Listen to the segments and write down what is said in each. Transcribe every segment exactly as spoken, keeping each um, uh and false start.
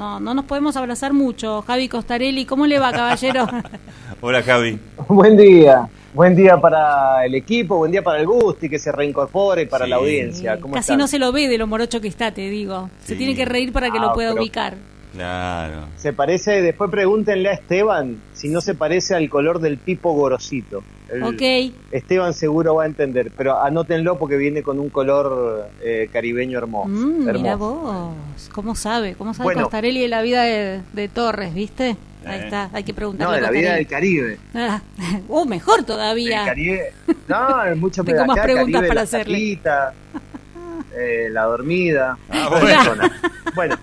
no, no nos podemos abrazar mucho. Javi Costarelli, ¿cómo le va, caballero? Hola, Javi. Buen día. Buen día para el equipo, buen día para el Gusti, que se reincorpore, para sí. la audiencia. ¿Cómo Casi están? no se lo ve de lo morocho que está, te digo. Sí. Se tiene que reír para que ah, lo pueda ubicar. Claro. Se parece, después pregúntenle a Esteban si no se parece al color del Pipo Gorosito. El, ok. Esteban seguro va a entender, pero anótenlo porque viene con un color eh, caribeño hermoso. Mm, hermoso. Mira vos, ¿cómo sabe? ¿Cómo sabe bueno, Costarelli de la vida de, de Torres, viste? Ahí eh. está, hay que preguntarle. No, de la vida del Caribe. Ah, oh, mejor todavía. El Caribe. No, es mucho Tengo más preguntas Caribe, para la hacerle. Taquita, eh, la dormida. Ah, bueno. bueno.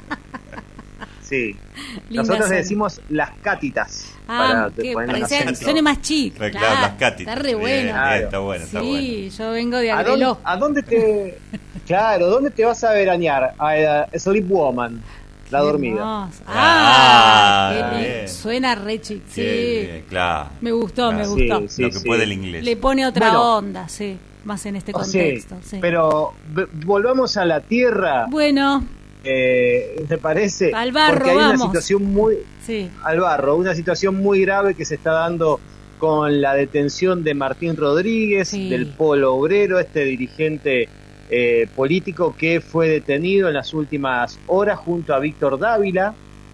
Sí. Linda Nosotros zona. le decimos las cátitas. Ah, que para que sea, suene más chic. Claro, claro, las cátitas. Está re bueno. Bien, claro. está bueno, está sí, bueno. yo vengo de ¿A dónde, Agreló. ¿A dónde te... Claro, ¿dónde te vas a veranear? A, a Sleep Woman, la Qué dormida. hermoso. Ah, Ah, qué bien. lindo. Suena re chic. Sí. Bien, bien, claro. Me gustó, Claro. me Sí, gustó. sí, Lo que sí. puede el inglés. Le pone otra Bueno. onda, sí. Más en este Oh, contexto. sí, Sí. pero v- volvamos a la tierra, Bueno, eh, ¿te parece? Al barro, Porque hay vamos. una situación muy... sí. Al barro, una situación muy grave que se está dando con la detención de Martín Rodríguez, Sí. del Polo Obrero, este dirigente eh, político que fue detenido en las últimas horas junto a Víctor Dávila,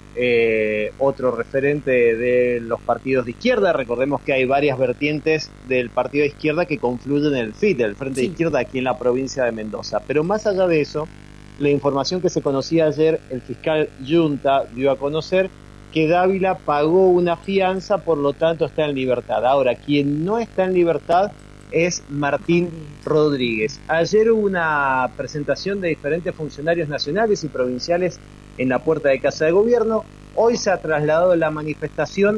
eh, otro referente de los partidos de izquierda. Recordemos que hay varias vertientes del partido de izquierda que confluyen en el F I D, el Frente Sí. de Izquierda, aquí en la provincia de Mendoza. Pero más allá de eso, la información que se conocía ayer, el fiscal Yunta dio a conocer que Dávila pagó una fianza, por lo tanto está en libertad. Ahora, quien no está en libertad es Martín Rodríguez. Ayer hubo una presentación de diferentes funcionarios nacionales y provinciales en la puerta de Casa de Gobierno. Hoy se ha trasladado la manifestación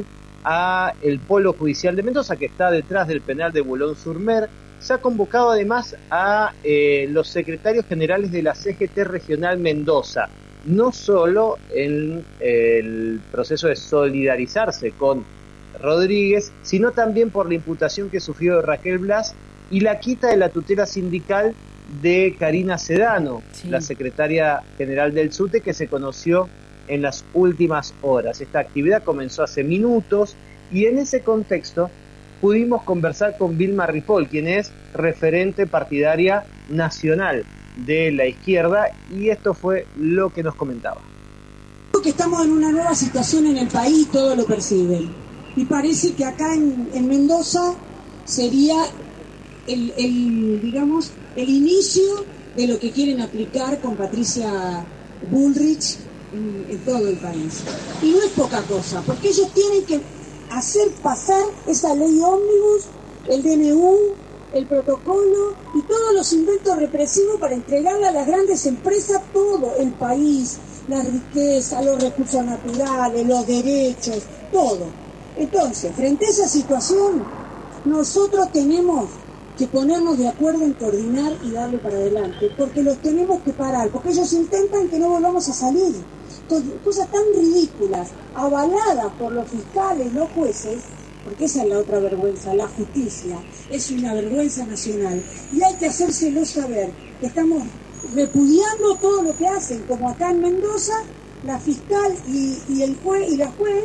a el Polo Judicial de Mendoza, que está detrás del penal de Boulogne-sur-Mer. Se ha convocado además a eh, los secretarios generales de la C G T Regional Mendoza, no solo en eh, el proceso de solidarizarse con Rodríguez, sino también por la imputación que sufrió Raquel Blas y la quita de la tutela sindical de Karina Sedano, Sí. la secretaria general del SUTE, que se conoció en las últimas horas. Esta actividad comenzó hace minutos y en ese contexto pudimos conversar con Vilma Ripoll, quien es referente partidaria nacional de la izquierda, y esto fue lo que nos comentaba. Que estamos en una nueva situación en el país, todos lo perciben. Y parece que acá en, en Mendoza sería el, el, digamos, el inicio de lo que quieren aplicar con Patricia Bullrich en, en todo el país. Y no es poca cosa, porque ellos tienen que hacer pasar esa ley ómnibus, el D N U, el protocolo y todos los inventos represivos para entregarle a las grandes empresas todo el país, la riqueza, los recursos naturales, los derechos, todo. Entonces, frente a esa situación, nosotros tenemos que ponernos de acuerdo en coordinar y darle para adelante, porque los tenemos que parar, porque ellos intentan que no volvamos a salir. Entonces, cosas tan ridículas, avaladas por los fiscales, los jueces, porque esa es la otra vergüenza, la justicia es una vergüenza nacional y hay que hacérselo saber que estamos repudiando todo lo que hacen, como acá en Mendoza, la fiscal y, y el juez y la juez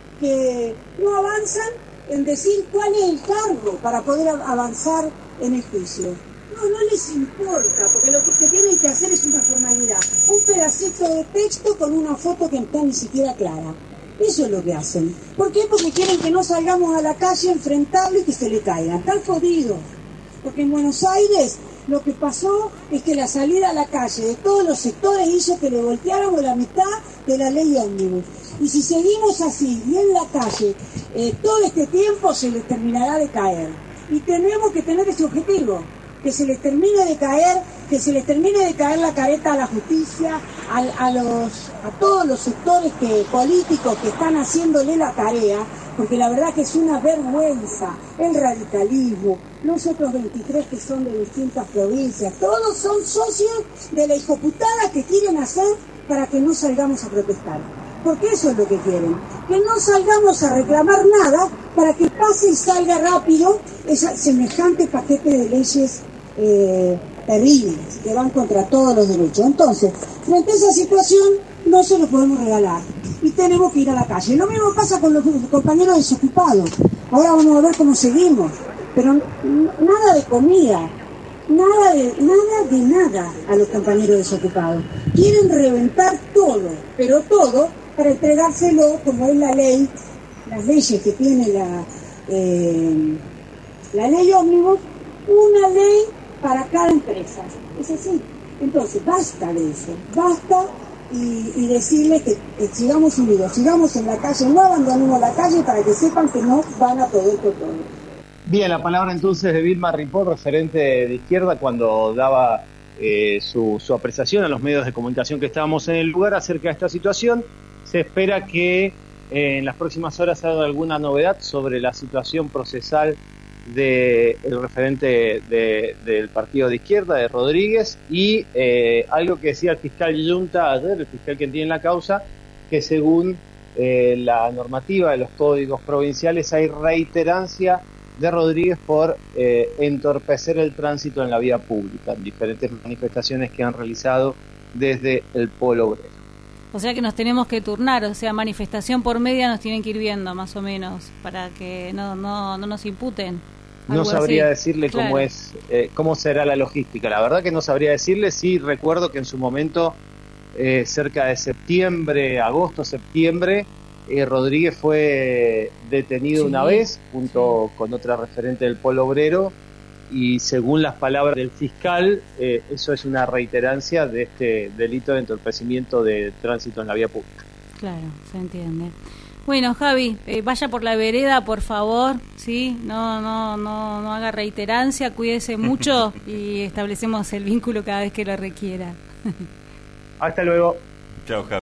que no avanzan en decir cuál es el cargo para poder avanzar en el juicio. No, no les importa, porque lo que tienen que hacer es una formalidad, un pedacito de texto con una foto que no está ni siquiera clara. Eso es lo que hacen. ¿Por qué? Porque quieren que no salgamos a la calle a enfrentarlo y que se le caigan. Están jodidos. Porque en Buenos Aires lo que pasó es que la salida a la calle de todos los sectores hizo que le volteáramos la mitad de la ley ómnibus. Y si seguimos así y en la calle eh, todo este tiempo, se les terminará de caer. Y tenemos que tener ese objetivo, que se les termine de caer, que se les termine de caer la careta a la justicia, a, a los a todos los sectores que, políticos que están haciéndole la tarea, porque la verdad que es una vergüenza, el radicalismo, los otros veintitrés que son de distintas provincias, todos son socios de la hijoputada que quieren hacer para que no salgamos a protestar. Porque eso es lo que quieren, que no salgamos a reclamar nada para que pase y salga rápido ese semejante paquete de leyes eh, terribles que van contra todos los derechos. Entonces, frente a esa situación, no se los podemos regalar y tenemos que ir a la calle. Lo mismo pasa con los compañeros desocupados. Ahora vamos a ver cómo seguimos, pero nada de comida, nada de nada de nada a los compañeros desocupados. Quieren reventar todo, pero todo para entregárselo, como es la ley, las leyes que tiene la eh, la ley ómnibus, una ley para cada empresa. Es así. Entonces, basta de eso, basta y, y decirles que, que sigamos unidos, sigamos en la calle, no abandonemos la calle para que sepan que no van a poder con todo. Bien, la palabra entonces de Vilma Ripoll, referente de izquierda, cuando daba eh, su, su apreciación a los medios de comunicación que estábamos en el lugar acerca de esta situación. Se espera que eh, en las próximas horas haya alguna novedad sobre la situación procesal del de referente de, del partido de izquierda, de Rodríguez, y eh, algo que decía el fiscal Yunta ayer, el fiscal que tiene la causa, que según eh, la normativa de los códigos provinciales hay reiterancia de Rodríguez por eh, entorpecer el tránsito en la vía pública, en diferentes manifestaciones que han realizado desde el Polo Obrero. O sea que nos tenemos que turnar, o sea, manifestación por media nos tienen que ir viendo más o menos, para que no, no, no nos imputen. No sabría así. decirle Claro. cómo es, eh, cómo será la logística. La verdad que no sabría decirle. Sí recuerdo que en su momento, eh, cerca de septiembre, agosto, septiembre, eh, Rodríguez fue detenido Sí, una vez junto sí. con otra referente del Polo Obrero, y según las palabras del fiscal, eh, eso es una reiterancia de este delito de entorpecimiento de tránsito en la vía pública. Claro, se entiende. Bueno, Javi, eh, vaya por la vereda, por favor, ¿sí? No, no, no, no haga reiterancia, cuídese mucho y establecemos el vínculo cada vez que lo requiera. Hasta luego. Chao, Javi.